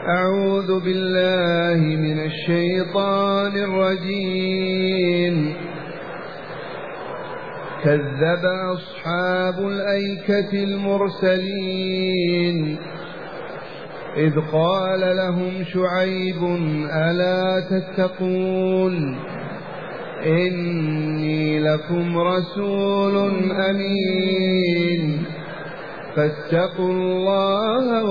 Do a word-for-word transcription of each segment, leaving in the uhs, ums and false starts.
أعوذ بالله من الشيطان الرجيم. كذب أصحاب الأيكة المرسلين إذ قال لهم شعيب ألا تتقون إني لكم رسول أمين فاتقوا الله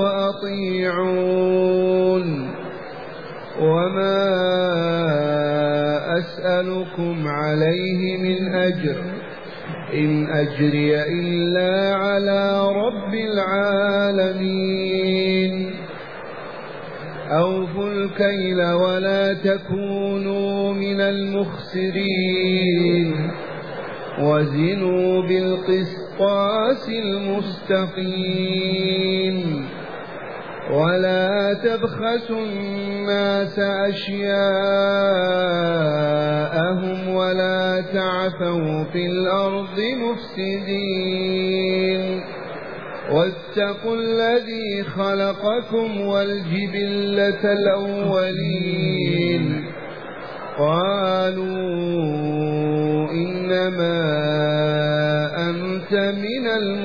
وأطيعون وما أسألكم عليه من أجر إن أجري إلا على رب العالمين أوفوا الكيل ولا تكونوا من المخسرين وزنوا بالقسطاس المستقيم ولا تبخسوا الناس أشياءهم ولا تعثوا في الأرض مفسدين واتقوا الذي خلقكم والجبلة الأولين قالوا إنما أنت من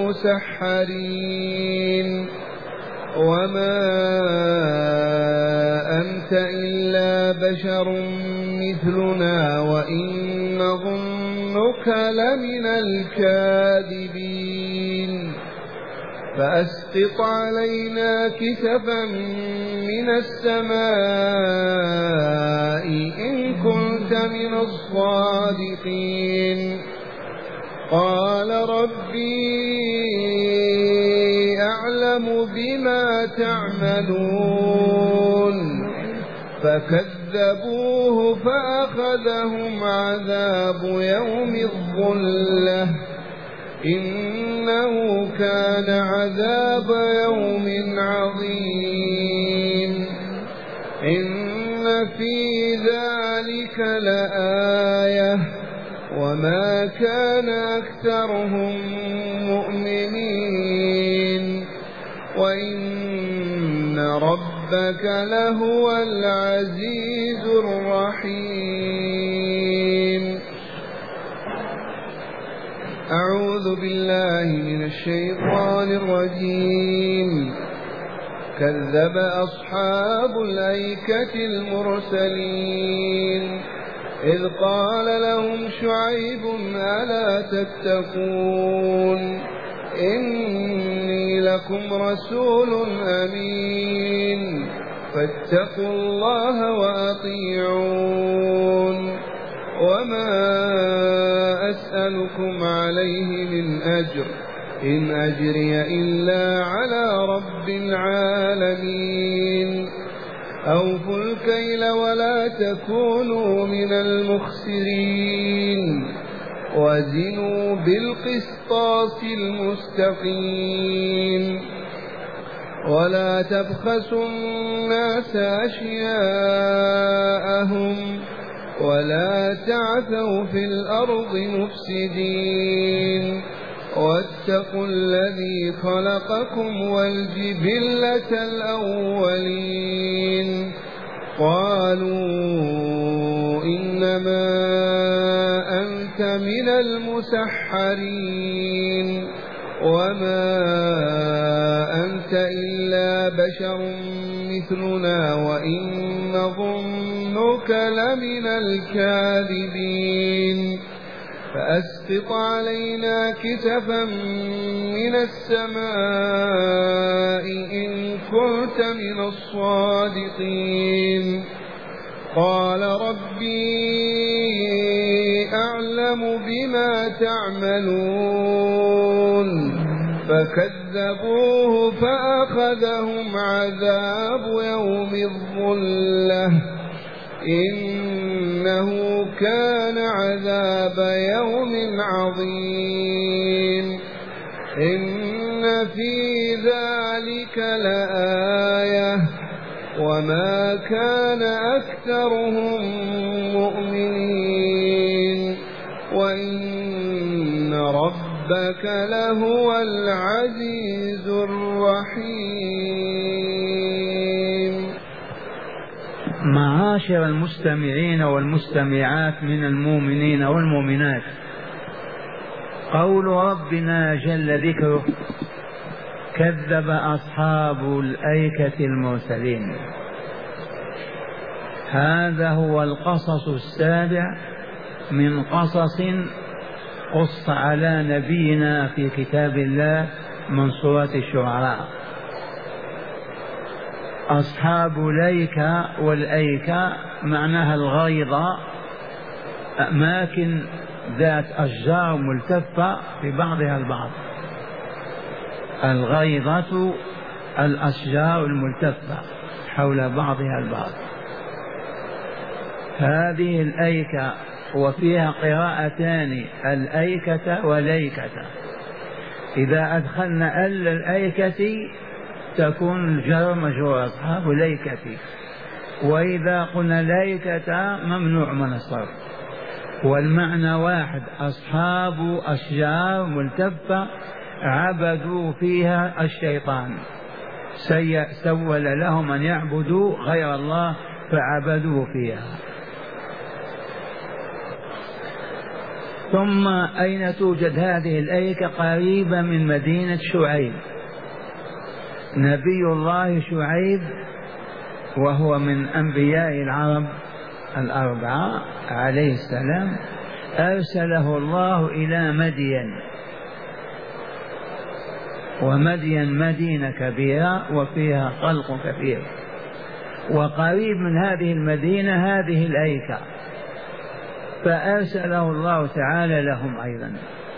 المسحرين وما أنت إلا بشر مثلنا وإن نظنك لمن الكاذبين فأسقط علينا كسفا من السماء إن كنت من الصادقين قال ربي أعلم بما تعملون فكذبوه فأخذهم عذاب يوم الظلة إنه كان عذاب يوم عظيم إن في ذلك لآية وما كان أكثرهم مؤمنين وإن ربك لهو العزيز الرحيم. أعوذ بالله من الشيطان الرجيم. كذب أصحاب الأيكة المرسلين إذ قال لهم شعيب ألا تتقون إني لكم رسول أمين فاتقوا الله وأطيعون وما أسألكم عليه من أجر إن أجري إلا على رب العالمين أوفوا الكيل ولا تكونوا من المخسرين وزنوا بالقسطاس المستقيم ولا تبخسوا الناس أشياءهم ولا تعثوا في الأرض مفسدين واتقوا الذي خلقكم والجبلة الأولين قالوا إنما أنت من المسحرين وما أنت إلا بشر مثلنا وإن نظنك لمن الكاذبين فأسقط علينا كسفا من السماء إن كنت من الصادقين قال ربي أعلم بما تعملون فكذبوه فأخذهم عذاب يوم الظلة إنه كان عذاب يوم عظيم إن في ذلك لآية وما كان أكثرهم مؤمنين وإن ربك لهو العزيز الرحيم. معاشر المستمعين والمستمعات من المؤمنين والمؤمنات، قول ربنا جل ذكره: كذب أصحاب الأيكة المرسلين. هذا هو القصص السابع من قصص قص على نبينا في كتاب الله من سورة الشعراء. أصحاب الأيكة، والأيكة معناها الغيضة، أماكن ذات أشجار ملتفة في بعضها البعض. الغيضة الأشجار الملتفة حول بعضها البعض. هذه الأيكة، وفيها قراءتان: الأيكة وليكة. إذا أدخلنا ال الأيكة تكون الجر مجرور أصحاب ليكة، وإذا قلنا ليكة ممنوع من الصرف، والمعنى واحد: أصحاب أشجار ملتفة عبدوا فيها الشيطان، سول لهم أن يعبدوا غير الله فعبدوا فيها. ثم أين توجد هذه الأيكة؟ قريبة من مدينة شعيب. نبي الله شعيب وهو من أنبياء العرب الأربعة عليه السلام، أرسله الله إلى مدين، ومدين مدينة كبيرة وفيها خلق كثير، وقريب من هذه المدينة هذه الأيكة، فأرسله الله تعالى لهم أيضا.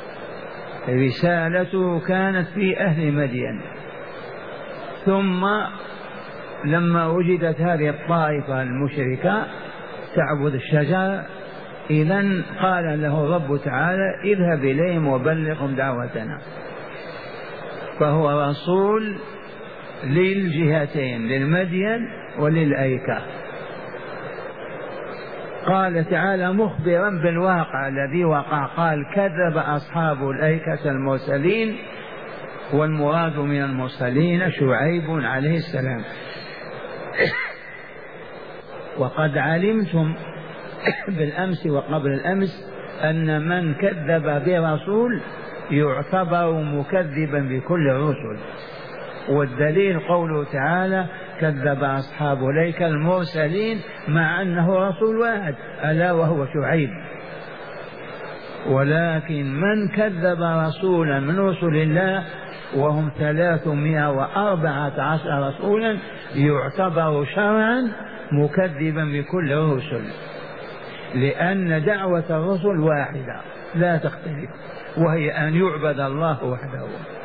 رسالته كانت في أهل مدين. ثم لما وجدت هذه الطائفة المشركة تعبد الشجر، إذن قال له رب تعالى: اذهب إليهم وبلغهم دعوتنا. فهو رسول للجهتين، للمدين وللأيكة. قال تعالى مخبرا بالواقع الذي وقع، قال: كذب أصحاب الأيكة المرسلين، والمراد من المرسلين شعيب عليه السلام. وقد علمتم بالأمس وقبل الأمس أن من كذب برسول يعتبر مكذبا بكل الرسل، والدليل قوله تعالى: كذب أصحاب الأيكة المرسلين، مع أنه رسول واحد ألا وهو شعيب. ولكن من كذب رسولا من رسل الله وهم ثلاثمائة وأربعة عشر رسولا يعتبر شرعا مكذبا بكل الرسل، لأن دعوة الرسل واحدة لا تختلف، وهي أن يعبد الله وحده.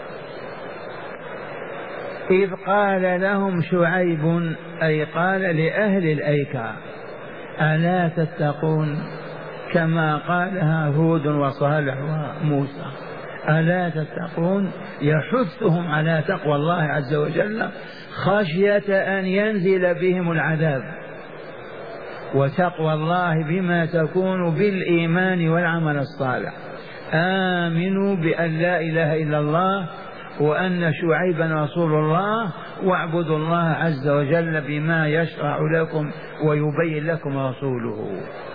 إذ قال لهم شعيب، أي قال لأهل الأيكة: ألا تتقون، كما قالها هود وصالح وموسى. ألا تتقون، يحثهم على تقوى الله عز وجل خشية أن ينزل بهم العذاب. وتقوى الله بما تكون بالإيمان والعمل الصالح. آمنوا بأن لا إله إلا الله وأن شعيبا رسول الله، واعبدوا الله عز وجل بما يشرع لكم ويبين لكم رسوله.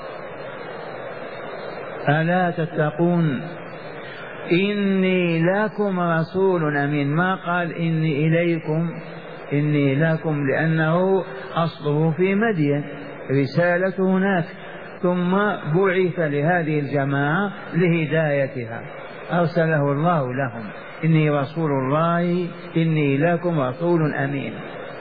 ألا تتقون إني لكم رسول أمين. ما قال إني إليكم، إني لكم، لأنه أصله في مدين، رسالة هناك، ثم بعث لهذه الجماعة لهدايتها، أرسله الله لهم: إني رسول الله، إني لكم رسول أمين.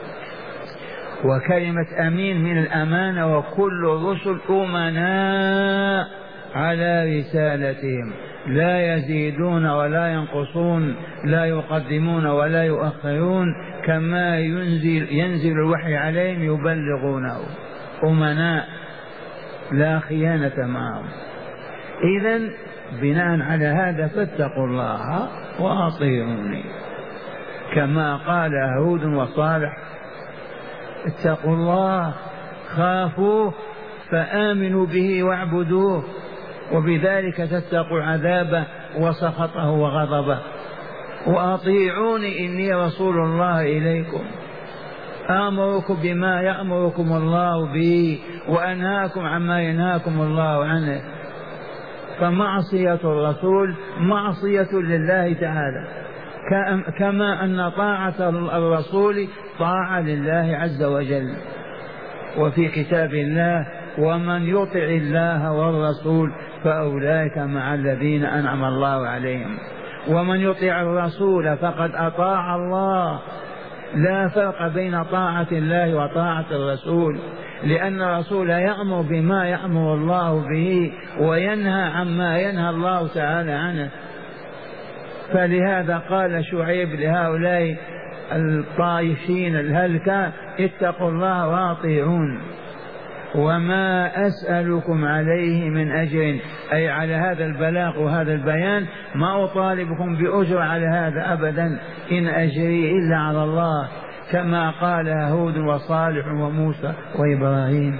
وكلمة أمين من الأمانة، وكل الرسل أمناء على رسالتهم، لا يزيدون ولا ينقصون، لا يقدمون ولا يؤخرون، كما ينزل, ينزل الوحي عليهم يبلغونه، أمناء لا خيانة معهم. إذن بناء على هذا فاتقوا الله وأطيعوني، كما قال هود وصالح: اتقوا الله، خافوه فآمنوا به واعبدوه، وبذلك تتقوا عذابه وسخطه وغضبه. وأطيعوني إني رسول الله إليكم. آمركم بما يأمركم الله به وأنهاكم عما ينهاكم الله عنه. فمعصية الرسول معصية لله تعالى، كما أن طاعة الرسول طاعة لله عز وجل. وفي كتاب الله: ومن يطع الله والرسول فأولئك مع الذين أنعم الله عليهم. ومن يطع الرسول فقد أطاع الله. لا فرق بين طاعة الله وطاعة الرسول، لأن الرسول يأمر بما يأمر الله به وينهى عما ينهى الله تعالى عنه. فلهذا قال شعيب لهؤلاء الطائفين الهلكة: اتقوا الله وأطيعون. وما أسألكم عليه من أجر، أي على هذا البلاغ وهذا البيان، ما أطالبكم بأجر على هذا أبدا، إن أجري إلا على الله، كما قال هود وصالح وموسى وإبراهيم.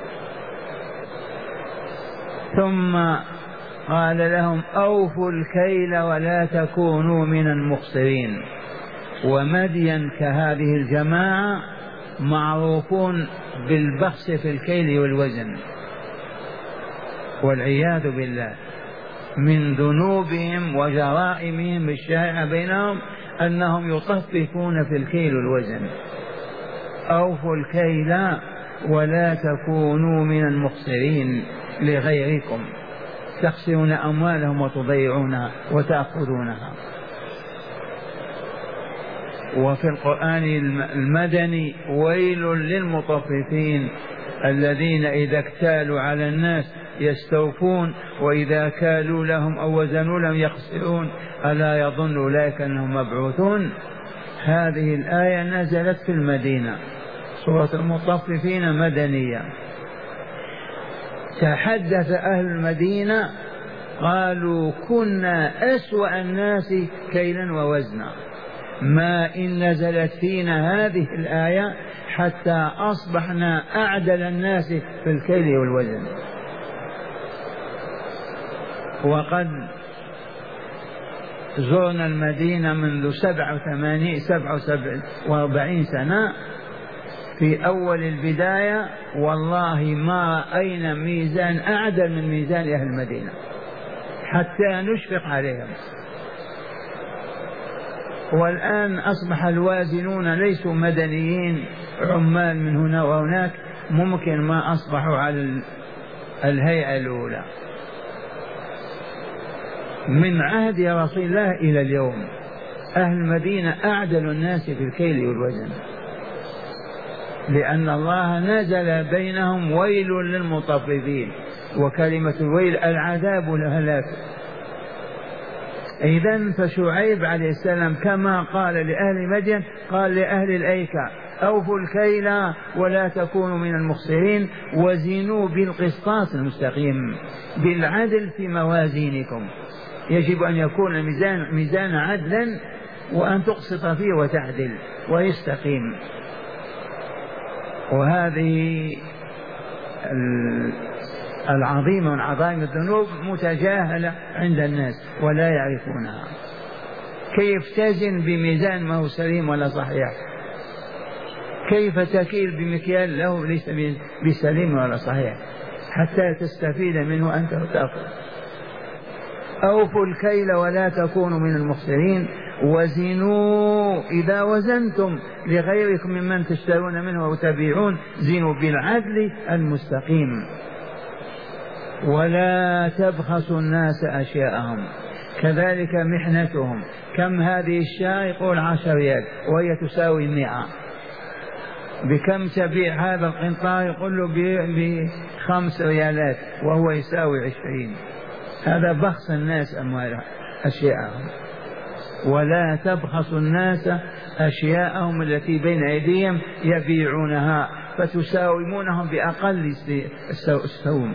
ثم قال لهم: أوفوا الكيل ولا تكونوا من المخسرين. ومدين كهذه الجماعة معروفون بالبخس في الكيل والوزن، والعياذ بالله. من ذنوبهم وجرائمهم الشائعة بينهم أنهم يطففون في الكيل والوزن. أوفوا الكيل ولا تكونوا من المخسرين لغيركم، تخسرون أموالهم وتضيعونها وتأخذونها. وفي القرآن المدني: ويل للمطففين الذين إذا اكتالوا على الناس يستوفون وإذا كالوا لهم أو وزنوا لهم يخسرون ألا يظن أولئك أنهم مبعوثون. هذه الآية نزلت في المدينة، سورة المطففين مدنية. تحدث أهل المدينة قالوا: كنا أسوأ الناس كيلا ووزنا، ما إن نزلت فينا هذه الآية حتى أصبحنا أعدل الناس في الكيل والوزن. وقد زرنا المدينة منذ سبع وثمانين سبع وسبع وأربعين سنة في أول البداية، والله ما رأينا ميزان أعدل من ميزان أهل المدينة حتى نشفق عليهم. والآن أصبح الوازنون ليسوا مدنيين عمال من هنا وهناك، ممكن ما أصبحوا على الهيئة الأولى. من عهد رسول الله إلى اليوم أهل المدينة أعدل الناس في الكيل والوزن، لأن الله نزل بينهم: ويل للمطففين. وكلمة الويل العذاب والهلاك. إذن فشعيب عليه السلام كما قال لأهل مدين قال لأهل الأيكة: أوفوا الكيل ولا تكونوا من المخسرين وزنوا بالقسطاس المستقيم، بالعدل في موازينكم. يجب أن يكون الميزان ميزان عدلا، وأن تقسط فيه وتعدل ويستقيم. وهذه العظيمة من عظائم الذنوب متجاهلة عند الناس ولا يعرفونها. كيف تزن بميزان ما هو سليم ولا صحيح؟ كيف تكيل بمكيال له ليس بسليم ولا صحيح حتى تستفيد منه أنت وتأخذ؟ أوفوا الكيل ولا تكونوا من المخسرين وزنوا إذا وزنتم لغيركم ممن تشترون منه وتبيعون، زنوا بالعدل المستقيم. ولا تبخسوا الناس أشياءهم، كذلك محنتهم. كم هذه الشاة؟ يقول عشر ريال وهي تساوي مئة. بكم تبيع هذا القنطار؟ يقول له بخمس ريالات وهو يساوي عشرين. هذا بخس الناس أموال أشياءهم. ولا تبخسوا الناس أشياءهم التي بين أيديهم يبيعونها فتساومونهم بأقل السوم.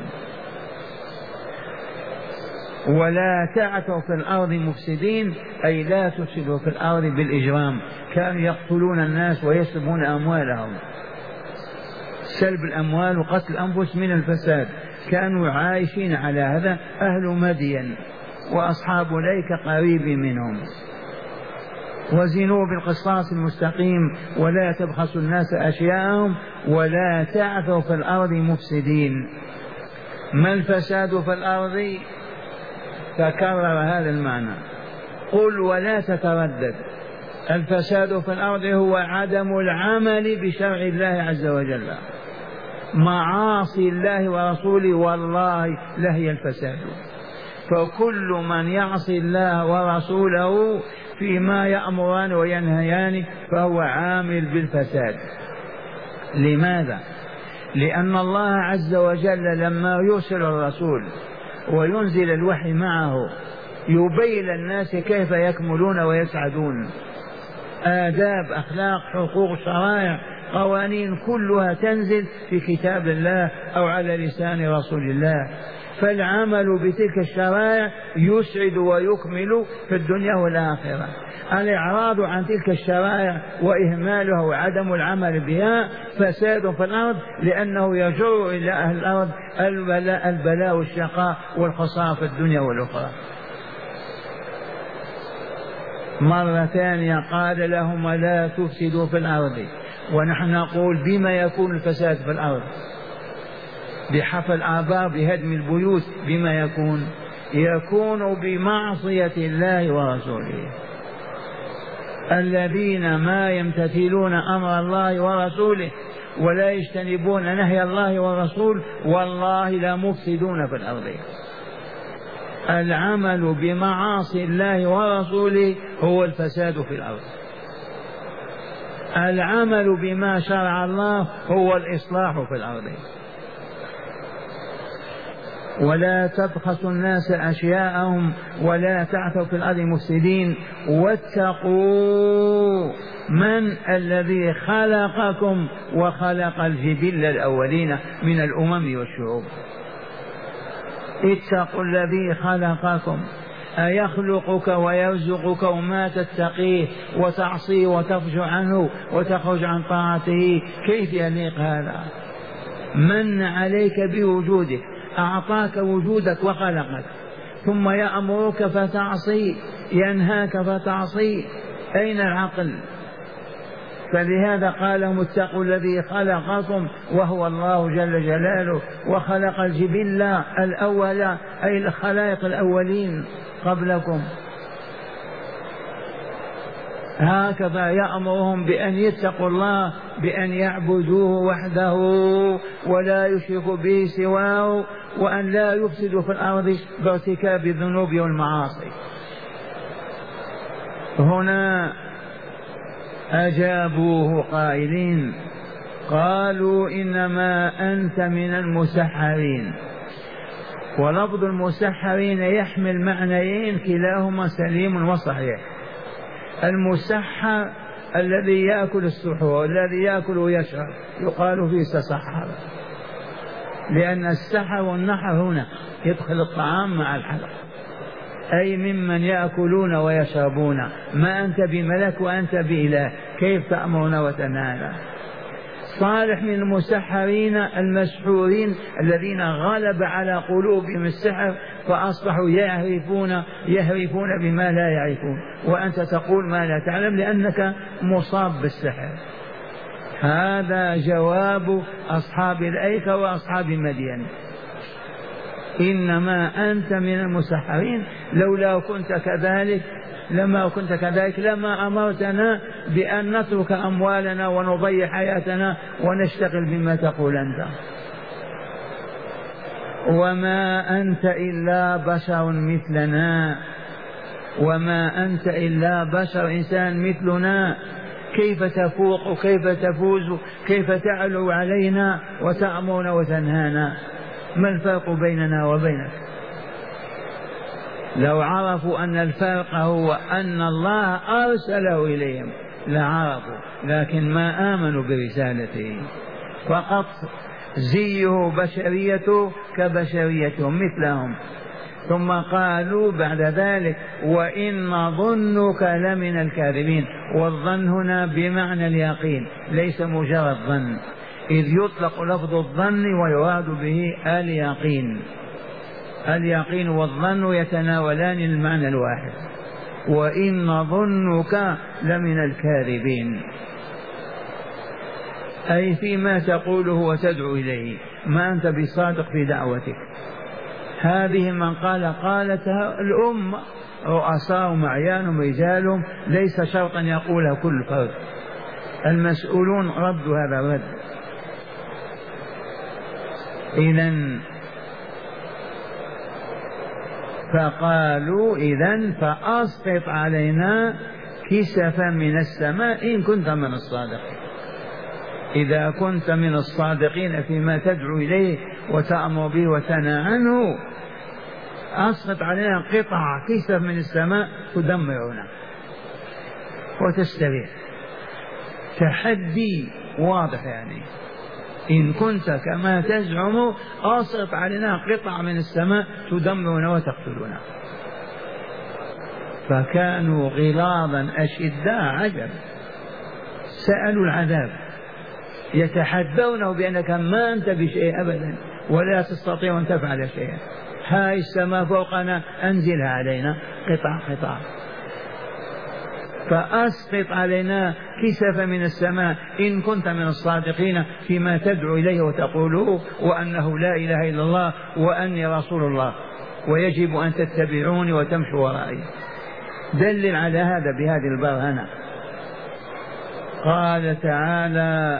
ولا تعثوا في الأرض مفسدين، أي لا تفسدوا في الأرض بالإجرام. كانوا يقتلون الناس ويسلبون أموالهم. سلب الأموال وقتل الأنفس من الفساد، كانوا عايشين على هذا أهل مدين وأصحاب ليك قريب منهم. وزنوا بالقسطاس المستقيم ولا تبخسوا الناس أشياءهم ولا تعثوا في الأرض مفسدين. ما الفساد في الأرض؟ تكرر هذا المعنى، قل ولا تتردد. الفساد في الأرض هو عدم العمل بشرع الله عز وجل، معاصي الله ورسوله والله لهي الفساد. فكل من يعصي الله ورسوله فيما يأمران وينهيان فهو عامل بالفساد. لماذا؟ لأن الله عز وجل لما يرسل الرسول وينزل الوحي معه يبين الناس كيف يكملون ويسعدون، آداب، أخلاق، حقوق، شرائع، قوانين كلها تنزل في كتاب الله أو على لسان رسول الله. فالعمل بتلك الشرائع يسعد ويكمل في الدنيا والآخرة. الإعراض عن تلك الشرائع وإهمالها وعدم العمل بها فساد في الأرض، لأنه يجر إلى أهل الأرض البلاء, البلاء والشقاء والخسارة في الدنيا والأخرى. مرة ثانية قال لهم لا تفسدوا في الأرض، ونحن نقول بما يكون الفساد في الأرض؟ بحفر الآبار، بهدم البيوت. بما يكون؟ يكون بمعصية الله ورسوله. الذين ما يمتثلون أمر الله ورسوله ولا يجتنبون نهي الله والرسول والله لا مفسدون في الأرض. العمل بمعاصي الله ورسوله هو الفساد في الأرض. العمل بما شرع الله هو الإصلاح في الأرض. ولا تبخسوا الناس أشياءهم ولا تعثوا في الأرض مفسدين واتقوا من الذي خلقكم وخلق الجبل الأولين من الأمم والشعوب. اتقوا الذي خلقكم. أيخلقك ويرزقك وما تتقيه وتعصيه وتفجع عنه وتخرج عن طاعته؟ كيف يليق هذا؟ من عليك بوجودك، أعطاك وجودك وخلقك، ثم يأمرك فتعصي، ينهاك فتعصي. أين العقل؟ فلهذا قال اتقوا الذي خلقكم وهو الله جل جلاله وخلق الجبل الأول أي الخلائق الأولين قبلكم. هكذا يأمرهم بأن يتقوا الله، بأن يعبدوه وحده ولا يشركوا به سواه، وأن لا يفسدوا في الأرض بارتكاب الذنوب والمعاصي. هنا أجابوه قائلين قالوا إنما أنت من المسحرين. ولفظ المسحرين يحمل معنيين كلاهما سليم وصحيح. المسحر الذي يأكل السحور، الذي يأكل ويشرب يقال فيه تسحر، لأن السحر والنحر هنا يدخل الطعام مع الحلق، أي ممن يأكلون ويشربون. ما أنت بملك وأنت بإله، كيف تأمرون وتنهانا؟ صالح من المسحرين المسحورين الذين غلب على قلوبهم السحر فأصبحوا يهرفون يهرفون بما لا يعرفون، وأنت تقول ما لا تعلم لأنك مصاب بالسحر. هذا جواب أصحاب الأيكة وأصحاب مدين. إنما أنت من المسحرين، لولا كنت كذلك لما كنت كذلك لما أمرتنا بأن نترك أموالنا ونضيع حياتنا ونشتغل بما تقول أنت. وما أنت إلا بشر مثلنا، وما أنت إلا بشر إنسان مثلنا، كيف تفوق وكيف تفوز، كيف تعلو علينا وتأمرنا وتنهانا؟ ما الفرق بيننا وبينك؟ لو عرفوا أن الفرق هو أن الله أرسله إليهم لعرفوا، لكن ما آمنوا برسالته، فقط زيه بشريته كبشريتهم مثلهم. ثم قالوا بعد ذلك وإن ظنك لمن الكاذبين. والظن هنا بمعنى اليقين ليس مجرد ظن، إذ يطلق لفظ الظن ويراد به اليقين. اليقين والظن يتناولان المعنى الواحد. وإن ظنك لمن الكاذبين، أي فيما تقوله وتدعو إليه ما أنت بصادق في دعوتك. هذه من قال قالتها الأمة، رؤساءهم أعيانهم رجالهم، ليس شرطا يقولها كل فرد. المسؤولون ردوا هذا الرد. إذن فقالوا إذن فأسقط علينا كسفا من السماء إن كنت من الصادقين. إذا كنت من الصادقين فيما تدعو إليه وتأمر به وتنهى عنه، أسقط علينا قطع كسف من السماء تدمرنا وتستريح. تحدي واضح يعني، إن كنت كما تزعم أسقط علينا قطع من السماء تدمرنا وتقتلنا. فكانوا غلاظا أشداء عجب، سألوا العذاب يتحدونه بأنك ما أنت بشيء أبدا ولا تستطيع أن تفعل شيئا. هاي السماء فوقنا أنزلها علينا قطع قطع. فأسقط علينا كسف من السماء إن كنت من الصادقين فيما تدعو إليه وتقوله، وأنه لا إله إلا الله وأني رسول الله ويجب أن تتبعوني وتمشوا ورائي. دلل على هذا بهذه البرهنة. قال تعالى: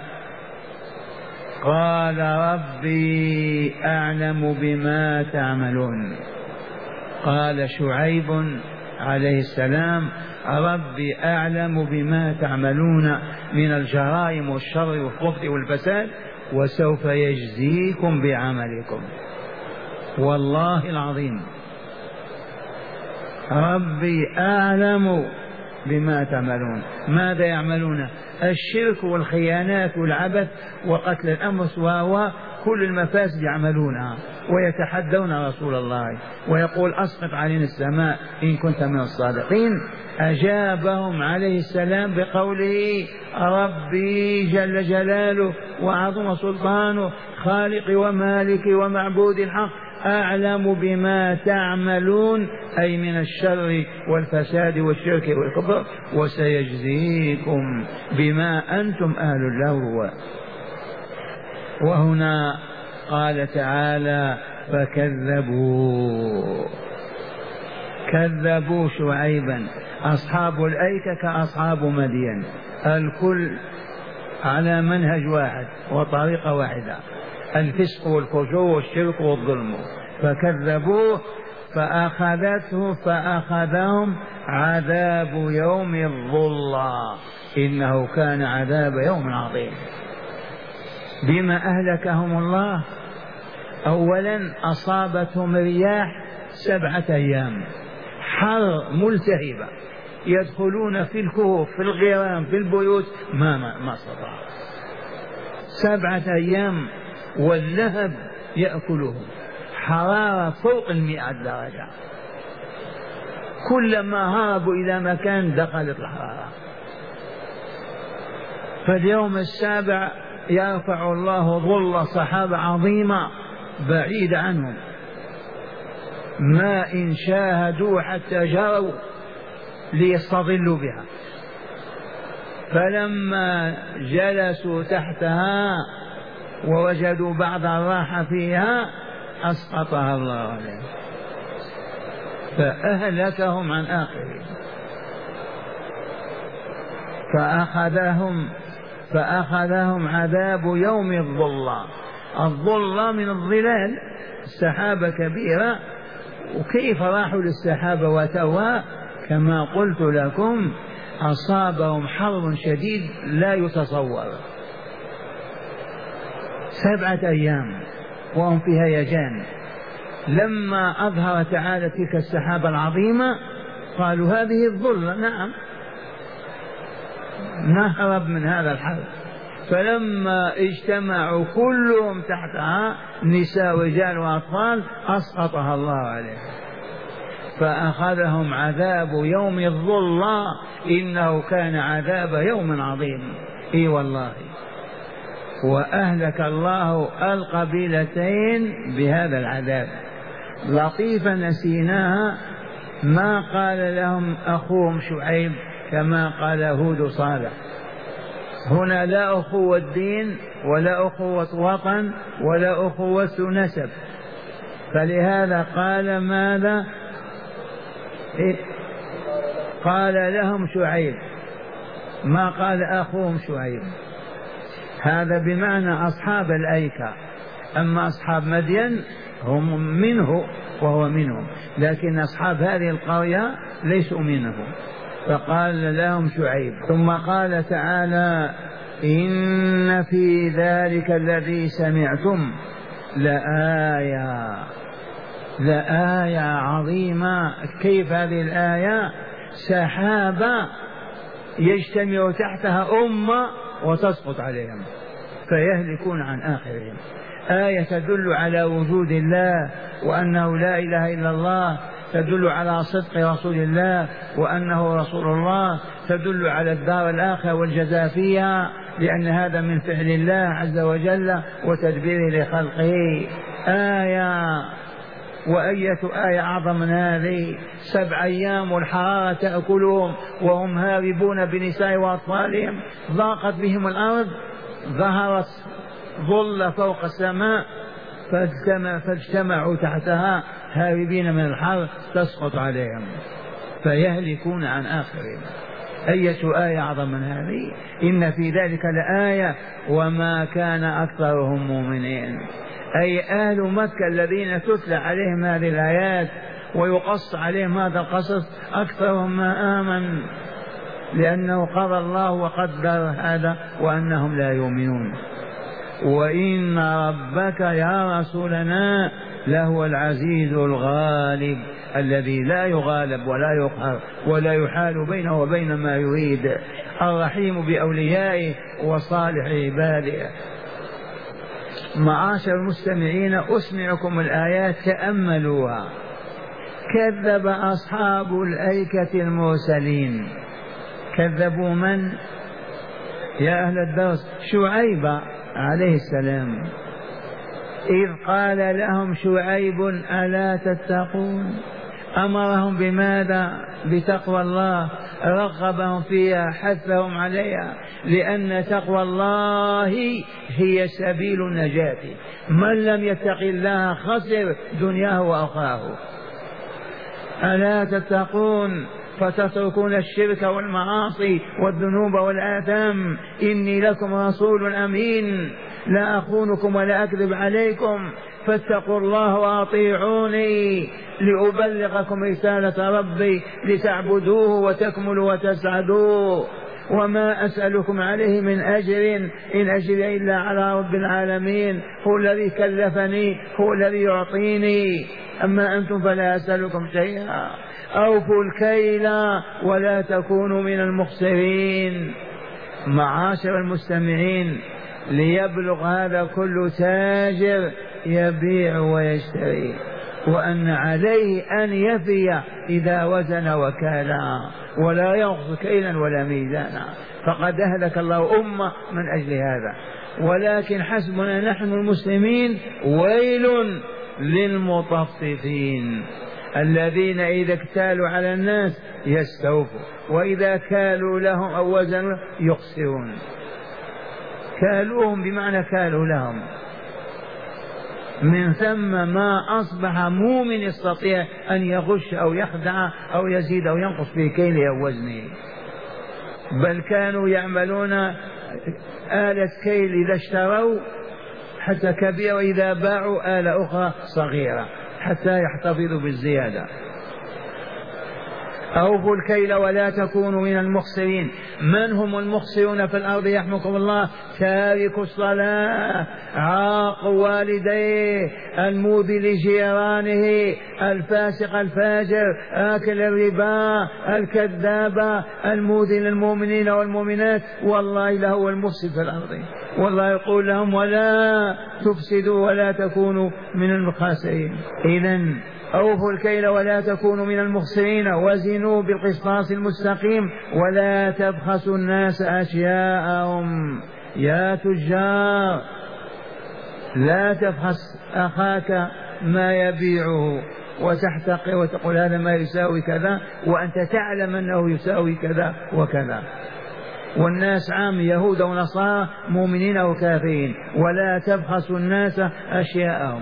قال ربي أعلم بما تعملون. قال شعيب عليه السلام: ربي أعلم بما تعملون من الجرائم والشر والخبث والفساد وسوف يجزيكم بعملكم. والله العظيم ربي أعلم بما تعملون. ماذا يعملون؟ الشرك والخيانات والعبث وقتل الأنفس وكل المفاسد يعملونها، ويتحدون رسول الله ويقول أسقط علينا السماء إن كنت من الصادقين. أجابهم عليه السلام بقوله: ربي جل جلاله وعظم سلطانه خالق ومالك ومعبود الحق أعلم بما تعملون، أي من الشر والفساد والشرك والكفر، وسيجزيكم بما أنتم أهل له. وهنا قال تعالى: فكذبوا كذبوا شعيبا. أصحاب الأيكة كأصحاب مدين، الكل على منهج واحد وطريقة واحدة، الفسق والفجور والشرك والظلم. فكذبوه فأخذته فأخذهم عذاب يوم الظلة، إنه كان عذاب يوم عظيم. بما أهلكهم الله: أولا أصابتهم رياح سبعة أيام حر ملتهبة، يدخلون في الكهوف في الغيران في البيوت ما ما, ما استطاعوا. سبعة أيام واللهب يأكلهم، حرارة فوق المئة درجة، كلما هربوا إلى مكان دخلت الحرارة. فاليوم السابع يرفع الله ظل صحابة عظيمة بعيدة عنهم، ما إن شاهدوا حتى جروا ليستظلوا بها، فلما جلسوا تحتها ووجدوا بعض الراحة فيها أسقطها الله عليهم فأهلكهم عن آخرهم. فأخذهم فأخذهم عذاب يوم الظلة. الظلة من الظلال، السحابة كبيرة، وكيف راحوا للسحابة وتوها؟ كما قلت لكم أصابهم حر شديد لا يتصور، سبعة أيام وهم في هيجان. لما أظهر تعالى تلك السحابة العظيمة قالوا هذه الظلة، نعم نهرب من هذا الحر. فلما اجتمعوا كلهم تحتها نساء ورجال وأطفال أسقطها الله عليهم فأخذهم عذاب يوم الظلة، إنه كان عذاب يوم عظيم. إي والله. وأهلك الله القبيلتين بهذا العذاب. لطيفة نسيناها ما قال لهم أخوهم شعيب كما قال هود صالح. هنا لا أخوة دين ولا أخوة وطن ولا أخوة نسب، فلهذا قال ماذا؟ قال لهم شعيب، ما قال أخوهم شعيب. هذا بمعنى أصحاب الأيكة، أما أصحاب مدين هم منه وهو منهم، لكن أصحاب هذه القرية ليسوا منه، فقال لهم شعيب. ثم قال تعالى: إن في ذلك الذي سمعتم لآية، لآية عظيمة. كيف هذه الآية؟ سحابة يجتمع تحتها أمة وتسقط عليهم فيهلكون عن آخرهم. آية تدل على وجود الله وأنه لا إله إلا الله، تدل على صدق رسول الله وأنه رسول الله، تدل على الدار الآخرة والجزاء فيها، لأن هذا من فعل الله عز وجل وتدبيره لخلقه. آية، وأية آية أعظم من هذه؟ سبع أيام والحرارة تأكلهم وهم هاربون بنساء وأطفالهم، ضاقت بهم الأرض، ظهرت ظل فوق السماء فاجتمع فاجتمعوا تحتها هاربين من الحر تسقط عليهم فيهلكون عن آخرهم. أية آية أعظم من هذه؟ إن في ذلك لآية وما كان أكثرهم مؤمنين. أي أهل مكة الذين تتلى عليهم هذه الآيات ويقص عليهم هذا القصص أكثرهم ما آمن، لأنه قضى الله وقدر هذا وأنهم لا يؤمنون. وإن ربك يا رسولنا لهو العزيز الغالب الذي لا يغالب ولا يقهر ولا يحال بينه وبين ما يريد، الرحيم بأوليائه وصالح عباده. معاشر المستمعين، أسمعكم الآيات تأملوها. كذب أصحاب الأيكة المرسلين. كذبوا من؟ يا أهل الدرس، شعيب عليه السلام، إذ قال لهم شعيب ألا تتقون. أمرهم بماذا؟ بتقوى الله، رغبهم فيها، حثهم عليها، لأن تقوى الله هي سبيل النجاة. من لم يتق الله خسر دنياه وأخراه. ألا تتقون فتتركون الشرك والمعاصي والذنوب والآثام. إني لكم رسول أمين لا أخونكم ولا أكذب عليكم فاتقوا الله وأطيعوني لأبلغكم رسالة ربي لتعبدوه وتكملوا وتسعدوا. وما أسألكم عليه من أجر إن أجري إلا على رب العالمين، هو الذي كلفني، هو الذي يعطيني، أما أنتم فلا أسألكم شيئا. أوفوا الكيل ولا تكونوا من المخسرين. معاشر المستمعين، ليبلغ هذا كل تاجر يبيع ويشتري، وأن عليه أن يفي إذا وزن وكالا ولا ينقص كيلا ولا ميزانا، فقد أهلك الله أمة من أجل هذا. ولكن حسبنا نحن المسلمين ويل للمطففين الذين إذا اكتالوا على الناس يستوفوا وإذا كالوا لهم أو وزنوا يخسرون. كالوهم بمعنى كالوا لهم. من ثم ما أصبح مؤمن يستطيع أن يغش أو يخدع أو يزيد أو ينقص في كيله أو وزنه، بل كانوا يعملون آلة كيل إذا اشتروا حتى كبيرة، وإذا باعوا آلة أخرى صغيرة حتى يحتفظوا بالزيادة. أوفوا الكيل ولا تكونوا من المخسرين. من هم المخسرون في الأرض يحمكم الله؟ تارك الصلاة، عاق والديه، المؤذي لجيرانه، الفاسق الفاجر، آكل الربا، الكذاب، المؤذي للمؤمنين والمؤمنات، والله لهو المفسد في الأرض. والله يقول لهم ولا تفسدوا ولا تكونوا من الخاسرين. إذن أوفوا الكيل ولا تكونوا من المخسرين وزنوا بالقسطاس المستقيم ولا تبخسوا الناس أشياءهم. يا تجار لا تبخس أخاك ما يبيعه وتحتقر وتقول هذا ما يساوي كذا وأنت تعلم أنه يساوي كذا وكذا. والناس عام يهود ونصارى مؤمنين وكافرين، ولا تبخسوا الناس أشياءهم.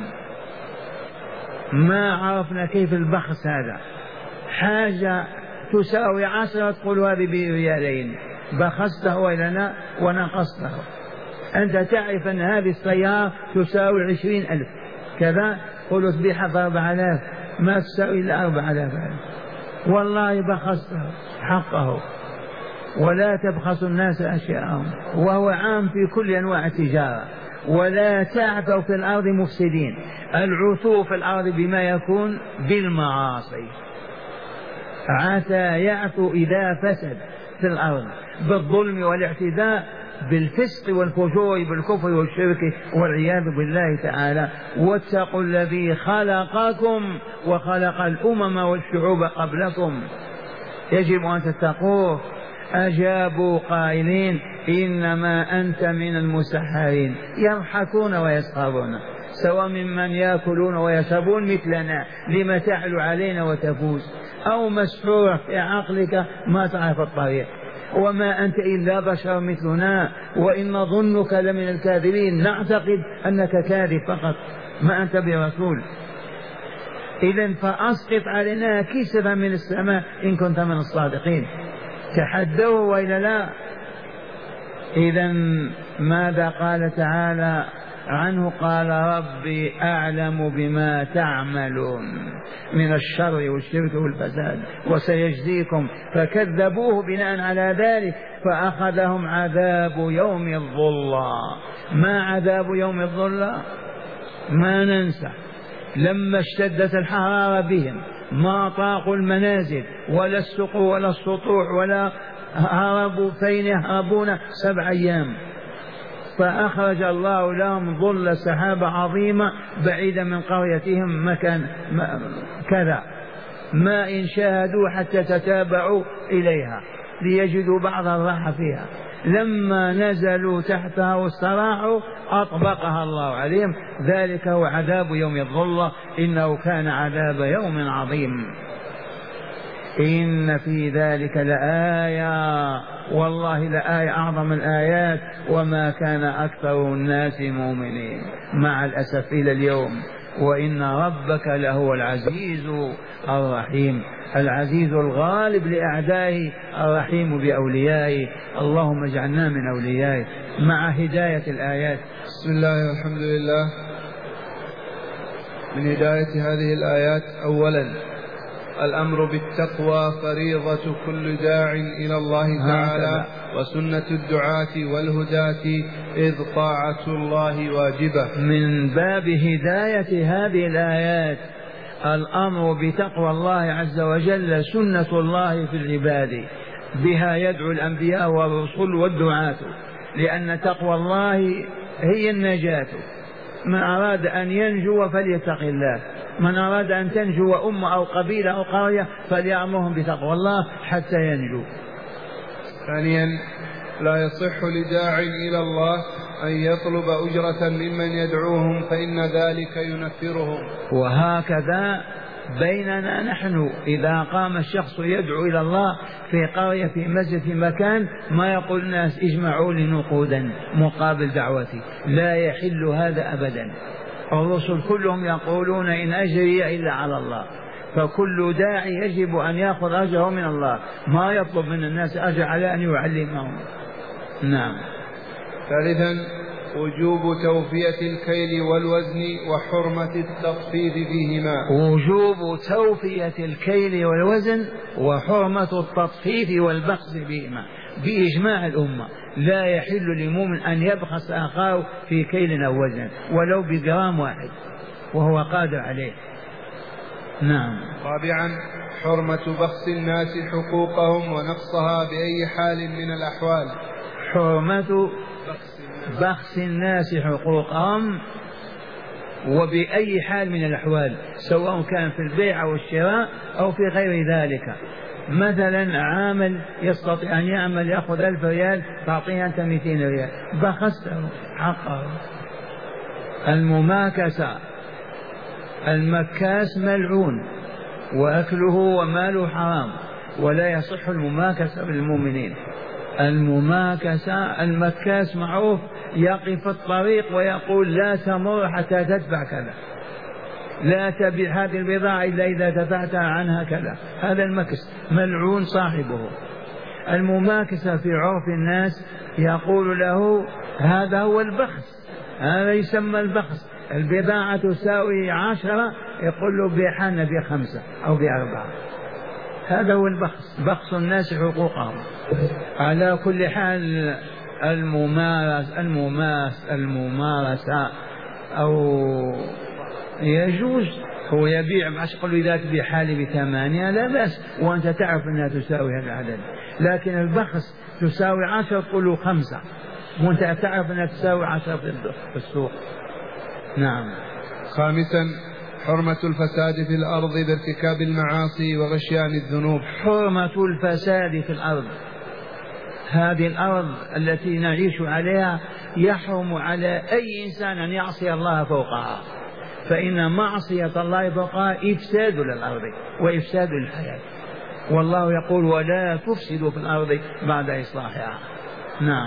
ما عرفنا كيف البخس هذا، حاجة تساوي عشرة تقول هذه بريالين، بخسته لنا ونقصته. أنت تعرف أن هذه السيارة تساوي عشرين ألف كذا، قلوا تبيعها بأربع آلاف، ما تساوي إلا أربع آلاف، والله بخسته حقه. ولا تبخسوا الناس أشياءهم، وهو عام في كل أنواع التجارة. ولا تعثوا في الأرض مفسدين، العثو في الأرض بما يكون بالمعاصي. عثى يعثو إذا فسد في الأرض بالظلم والاعتداء، بالفسق والفجور، بالكفر والشرك والعياذ بالله تعالى. واتقوا الذي خلقكم وخلق الأمم والشعوب قبلكم، يجب أن تتقوه. أجابوا قائلين إنما أنت من المسحرين، يضحكون ويسخرون، سواء ممن يأكلون ويشربون مثلنا، لم تعلو علينا وتفوز، أو مسحور في عقلك ما تعرف الطريق، وما أنت إلا بشر مثلنا، وإن ظنك لمن الكاذبين، نعتقد أنك كاذب فقط، ما أنت برسول. إذن فأسقط علينا كسفا من السماء إن كنت من الصادقين. تحدوا وإلا لا؟ إذن ماذا قال تعالى عنه؟ قال ربي أعلم بما تعملون من الشر والشرك والفساد وسيجزيكم. فكذبوه بناء على ذلك فأخذهم عذاب يوم الظلة. ما عذاب يوم الظلة؟ ما ننسى لما اشتدت الحرارة بهم ما طاقوا المنازل ولا السقو ولا السطوح ولا هربوا، فين يهربون؟ سبع أيام. فأخرج الله لهم ظل سحابة عظيمة بعيدة من قريتهم مكان كذا، ما إن شاهدوا حتى تتابعوا إليها ليجدوا بعض الراحة فيها. لما نزلوا تحتها واستراحوا أطبقها الله عليهم. ذلك هو عذاب يوم الظلة، إنه كان عذاب يوم عظيم. إن في ذلك لآية، والله لآية أعظم الآيات، وما كان أكثر الناس مؤمنين مع الأسف إلى اليوم. وإن ربك لهو العزيز الرحيم، العزيز الغالب لأعدائه، الرحيم بأوليائه. اللهم اجعلنا من أوليائه. مع هداية الآيات. بسم الله والحمد لله. من هداية هذه الآيات: أولا الأمر بالتقوى فريضة كل داع إلى الله تعالى، وسنة الدعاة والهداة، إذ طاعة الله واجبة. من باب هداية هذه الآيات الأمر بتقوى الله عز وجل، سنة الله في العباد، بها يدعو الأنبياء والرسل والدعاة، لأن تقوى الله هي النجاة. من أراد أن ينجو فليتق الله، من أراد أن تنجو أمة أو قبيلة أو قرية فليأمرهم بتقوى الله حتى ينجو. ثانيا لا يصح لداع إلى الله أن يطلب أجرة ممن يدعوهم، فإن ذلك ينفرهم. وهكذا بيننا نحن، إذا قام الشخص يدعو إلى الله في قرية في مسجد في مكان، ما يقول الناس اجمعوا لي نقودا مقابل دعوتي، لا يحل هذا أبدا. الرسل كلهم يقولون إن أجري إلا على الله، فكل داعي يجب أن يأخذ أجره من الله، ما يطلب من الناس أجر على أن يعلمهم. نعم. ثالثا وجوب توفية الكيل والوزن وحرمة التطفيف فيهما. وجوب توفية الكيل والوزن وحرمة التطفيف والبخس فيهما بإجماع الأمة. لا يحل لمؤمن أن يبخس أخاه في كيل أو وزن ولو بجرام واحد وهو قادر عليه. نعم. رابعا حرمة بخس الناس حقوقهم ونقصها بأي حال من الأحوال. حرمة بخس الناس حقوقهم وبأي حال من الأحوال، سواء كان في البيع أو الشراء أو في غير ذلك. مثلا عامل يستطيع أن يعمل يأخذ ألف ريال تعطيه أنت مئتين ريال، بخسته حقه. المماكسة المكاس ملعون وأكله وماله حرام، ولا يصح المماكسة بالمؤمنين. المماكسة، المكاس معروف يقف في الطريق ويقول لا تمر حتى تدفع كذا، لا تبيع هذه البضاعة إلا إذا دفعت عنها كذا، هذا المكس ملعون صاحبه. المماكسة في عرف الناس يقول له هذا هو البخس، هذا يسمى البخس، البضاعة تساوي عشرة يقول له بيعها بخمسة أو بأربعة، هذا هو البخس، بخس الناس حقوقهم. على كل حال الممارس الممارس الممارسة أو يجوز هو يبيع معش قل له إذا تبيع حالي بثمانية لا بأس وأنت تعرف أنها تساوي هذا العدد، لكن البخس تساوي عشرة تقول له خمسة وأنت تعرف أنها تساوي عشرة في السوق. نعم. خامسا حرمة الفساد في الأرض بارتكاب المعاصي وغشيان الذنوب. حرمة الفساد في الأرض، هذه الأرض التي نعيش عليها يحرم على أي إنسان أن يعصي الله فوقها، فإن معصية الله فوقها إفساد للأرض وإفساد للحياة، والله يقول ولا تفسدوا في الأرض بعد إصلاحها. نعم.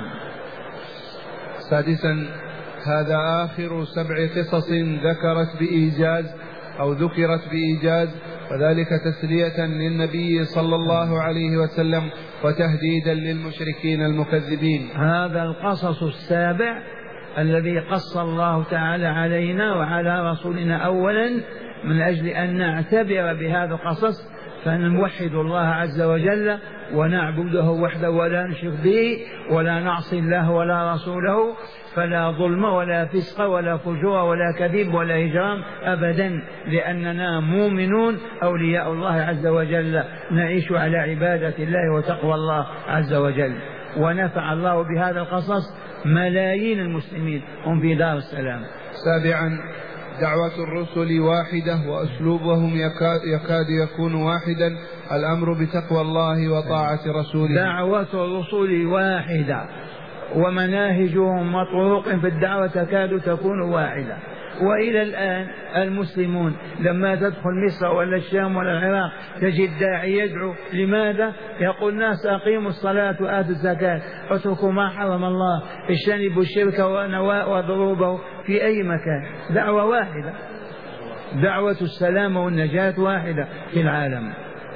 سادسا هذا آخر سبع قصص ذكرت بإيجاز أو ذكرت بإيجاز، وذلك تسلية للنبي صلى الله عليه وسلم وتهديدا للمشركين المكذبين. هذا القصص السابع الذي قص الله تعالى علينا وعلى رسولنا أولا من أجل أن نعتبر بهذا القصص، فنوحد الله عز وجل ونعبده وحده ولا نشرك به ولا نعصي الله ولا رسوله، فلا ظلم ولا فسق ولا فجور ولا كذب ولا إجرام أبدا، لأننا مؤمنون أولياء الله عز وجل نعيش على عبادة الله وتقوى الله عز وجل. ونفع الله بهذا القصص ملايين المسلمين هم في دار السلام. سابعا دعوة الرسل واحدة وأسلوبهم يكاد, يكاد يكون واحدا، الأمر بتقوى الله وطاعة رسوله. دعوة الرسل واحدة ومناهجهم وطرق في الدعوة تكاد تكون واحدة، وإلى الآن المسلمون لما تدخل مصر ولا الشام ولا العراق تجد داعي يدعو، لماذا؟ يقول الناس أقيموا الصلاة وآتوا الزكاة اتركوا ما حرم الله اجتنبوا الشرك ونواء وضروبه في أي مكان، دعوة واحدة، دعوة السلام والنجاة واحدة في العالم.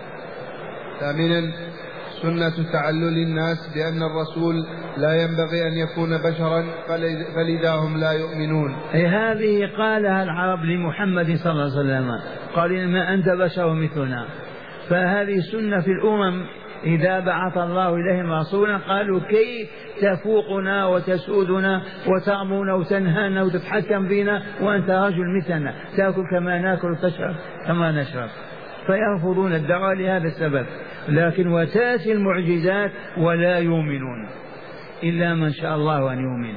ثامنا سنة تعلل الناس بأن الرسول لا ينبغي أن يكون بشرا فلذا هم لا يؤمنون. هذه قالها العرب لمحمد صلى الله عليه وسلم، قال إنما أنت بشر مثلنا، فهذه سنة في الأمم إذا بعث الله إليهم رسولا قالوا كيف تفوقنا وتسودنا وتأمرنا وتنهانا وتتحكم فينا وأنت رجل مثلنا تأكل كما نأكل وتشرب كما نشرب، فيرفضون الدعوة لهذا السبب. لكن وتأتي المعجزات ولا يؤمنون إلا من شاء الله أن يؤمن.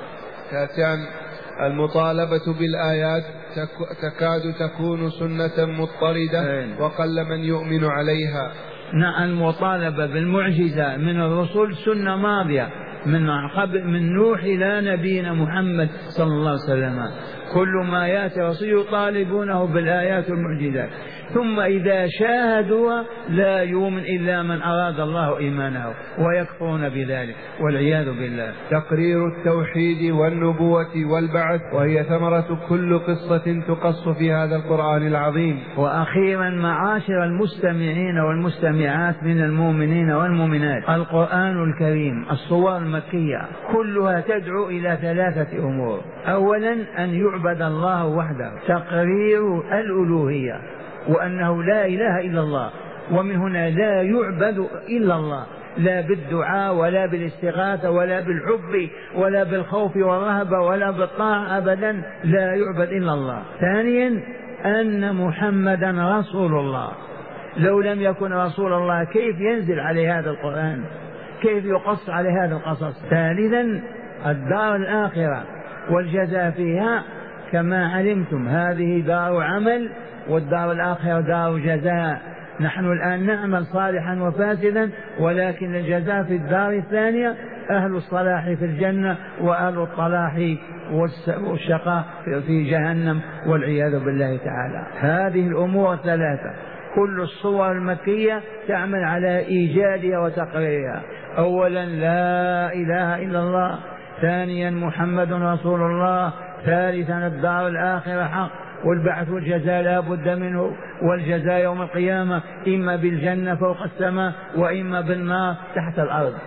تاسعا المطالبة بالآيات تكاد تكون سنة مضطردة وقل من يؤمن عليها. نعم، المطالبة بالمعجزة من الرسل سنة ماضية من قبل، من نوح إلى نبينا محمد صلى الله عليه وسلم، كل ما يأتي رسول يطالبونه بالآيات والمعجزات، ثم إذا شاهدوا لا يؤمن إلا من أراد الله إيمانه ويكفرون بذلك والعياذ بالله. تقرير التوحيد والنبوة والبعث، وهي ثمرة كل قصة تقص في هذا القرآن العظيم. وأخيرا معاشر المستمعين والمستمعات من المؤمنين والمؤمنات، القرآن الكريم الصور المكية كلها تدعو إلى ثلاثة أمور. أولا أن يعبد الله وحده، تقرير الألوهية وأنه لا إله إلا الله، ومن هنا لا يعبد إلا الله، لا بالدعاء ولا بالاستغاثة ولا بالحب ولا بالخوف والرهبة ولا بالطاعة أبدا، لا يعبد إلا الله. ثانيا أن محمدا رسول الله، لو لم يكن رسول الله كيف ينزل عليه هذا القرآن، كيف يقص عليه هذا القصص. ثالثا الدار الآخرة والجزاء فيها، كما علمتم هذه دار عمل والدار الآخرة دار جزاء، نحن الآن نعمل صالحا وفاسدا ولكن الجزاء في الدار الثانية أهل الصلاح في الجنة وأهل الطلاح والشقاء في جهنم والعياذ بالله تعالى. هذه الأمور الثلاثة كل الصور المكية تعمل على إيجادها وتقريرها. أولا لا إله إلا الله، ثانيا محمد رسول الله، ثالثا الدار الآخرة حق والبعث والجزاء لا بد منه، والجزاء يوم القيامة إما بالجنة فوق السماء وإما بالنار تحت الأرض.